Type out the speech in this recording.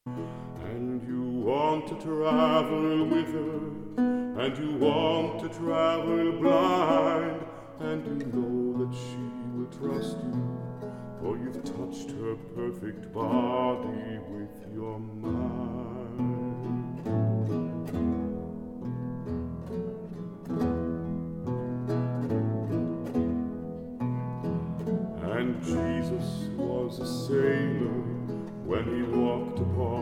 And you want to travel with her, and you want to travel blind, and you know that she will trust you, for you've touched her perfect body with your mind. And Jesus was a sailor when he walked upon